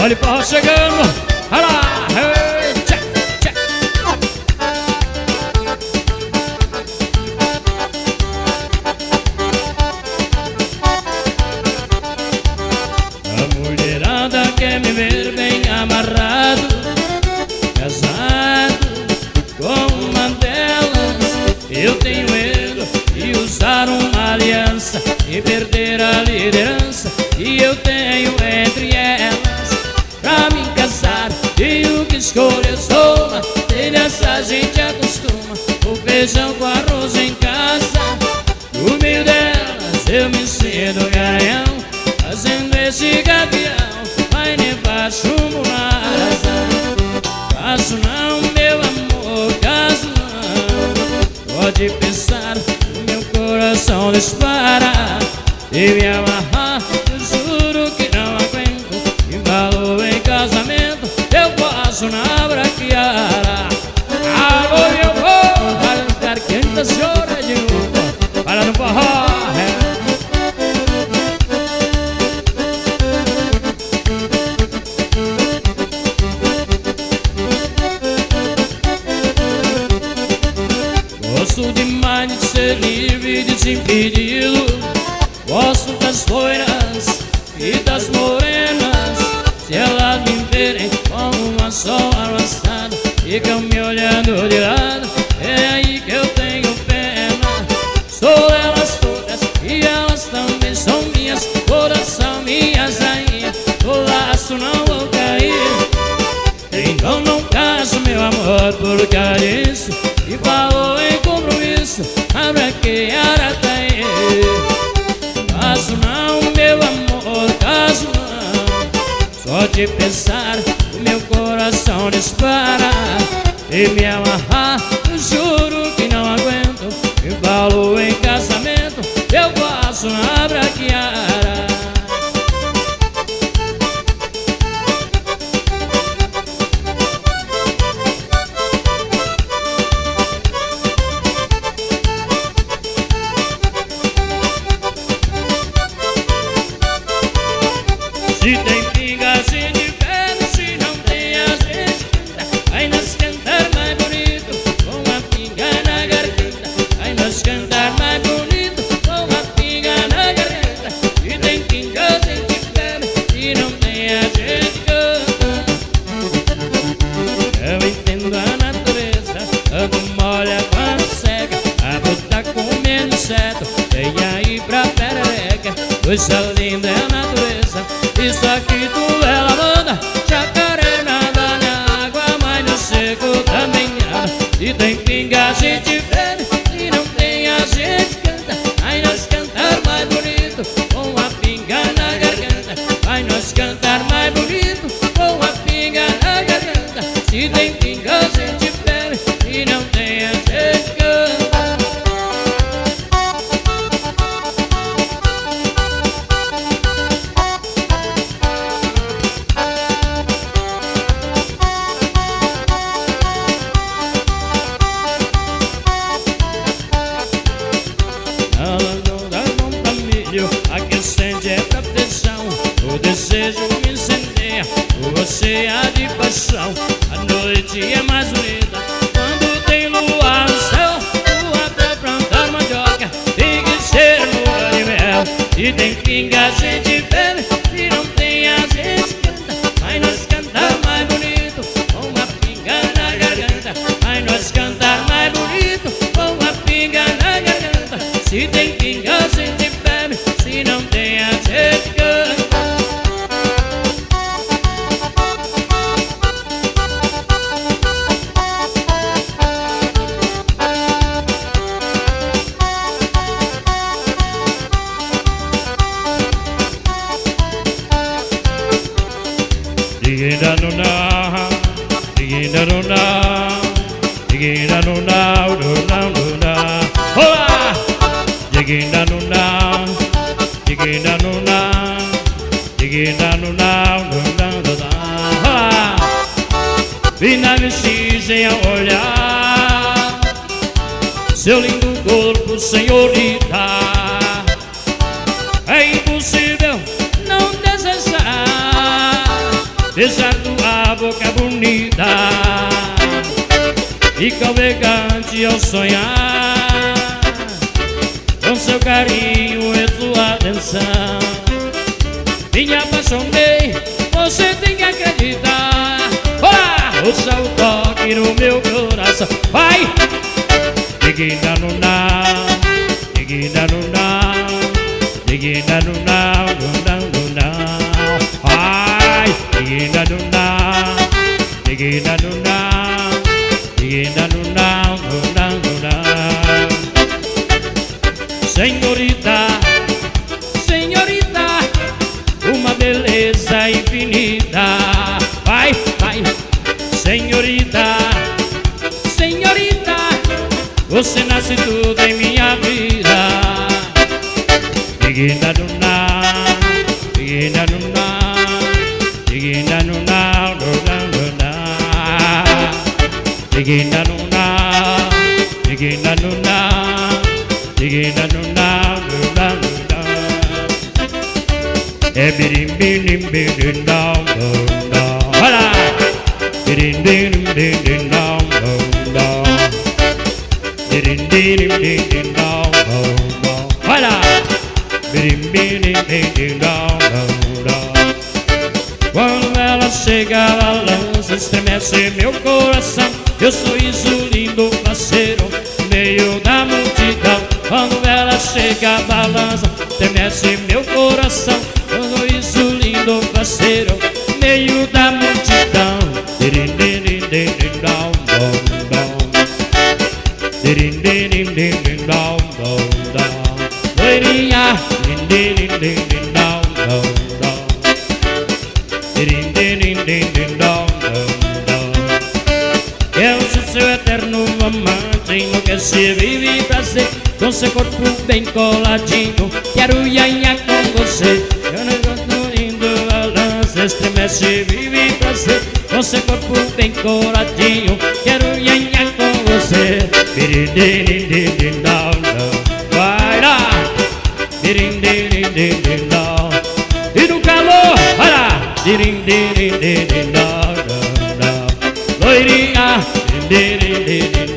Olha o forró chegando. Olha lá. Tchá, tchá. A mulherada quer me ver bem amarrado, casado com uma delas. Eu tenho medo de usar uma aliança e perder a liderança que eu tenho entre elas. Pra me casar tenho que escolher só uma, e nessa gente acostuma o feijão com arroz em casa. No meio delas eu me sinto garanhão, fazendo esse gavião vai debaixo uma asa. Caso não, meu amor, caso não. Pode pensar, o meu coração dispara e me amarrar. Eu juro que não aguento, embalou em casamento, eu passo na braquiara. Alô, meu povo, para não ficar quente, chora de novo, para no forró. Gosto demais de ser livre e desimpedido. Gosto das loiras e das morenas. Se elas me verem como uma só avançada, ficam me olhando de lado, é aí que eu tenho pena. Sou elas todas e elas também são minhas, todas são minhas rainhas, no laço não vou cair. Então não caso, meu amor, por causa disso, e falou em compromisso, a braquiara tá aí. Caso não, meu amor, caso não. Só de pensar, o meu coração dispara e me amarrar, eu juro que não aguento. Me falou em casamento, eu passo na braquiara. Se tem pinga, se de pé, se não tem a gente canta. Vai nós cantar mais bonito, com a pinga na garganta. Vai nós cantar mais bonito, com a pinga na garganta. Se tem pinga, se de pé, se não tem a gente canta. Eu entendo a natureza, quando molha, quando seca, a botar comendo inseto, vem aí pra perereca. Coisa linda é a natureza, isso aqui tudo ela manda. Jacaré nada na água, mas no seco também nada. Se tem pinga a gente bebe, se não tem a gente canta. Vai nós cantar mais bonito, com a pinga na garganta. Vai nós cantar mais bonito, com a pinga na garganta. Se tem pinga a gente bebe, se não tem a gente canta. Aquecente é proteção, o desejo me incendeia, você há de paixão. A noite é mais bonita quando tem lua no céu. Lua pra plantar mandioca, tem que ser lua de mel. Se tem pinga a gente bebe, se não tem a gente canta. Vai nós cantar mais bonito, com a pinga na garganta. Vai nós cantar mais bonito, com a pinga na garganta. Se tem pinga a gente bebe, se não tem a gente canta. Digida no na, digida no na, digida no na, no na. Olá! Digida no na, digida no na, digida no na, no na. Fina vestida em olhar, seu lindo corpo, senhorita. É impossível não desejar beijar tua boca bonita e calvegante ao sonhar, com seu carinho e sua atenção. Me apaixonei, você tem que acreditar. Olá, ouça o toque no meu coração. Vai! Digina no now, digina no now, digina no now, no now. Vai! Digina no now, digina no now, digina no now, no now. Senhorita, senhorita, uma beleza infinita. Vai, vai, senhorita, senhorita, você nasce tudo em minha vida. Digina no now, digina no now, digina no now, no now. Digina no now, digina no now, digina no now, no now. É birim birim birim down down. Olá! Birim birim birim down down. Birim birim birim down down. Olá! Birim birim birim down down. Quando ela chega, ela lança, estremece meu coração. Eu sorriso lindo, parceiro, no meio da multidão. Quando ela chega, balança, estremece meu coração. Eu sorriso lindo, parceiro, no meio da multidão. Dirim dirim dirim down down down. Dirim dirim dirim down down down. Loirinha, dirim dirim dirim down down down. Dirim dirim dirim down down down. Eu sou seu eterno amante, enlouqueci, vive prazer, com seu corpo bem coladinho. Quero ianhar com você. Eu não gosto lindo, balança, estremece, vive prazer, com seu corpo bem coladinho. Quero ianhar com você. Dirim dirim dirim down down. Vai lá. Dirim dirim dirim down. E no calor, vai lá. Dirim dirim dirim down down down. Loirinha, dirim dirim dirim.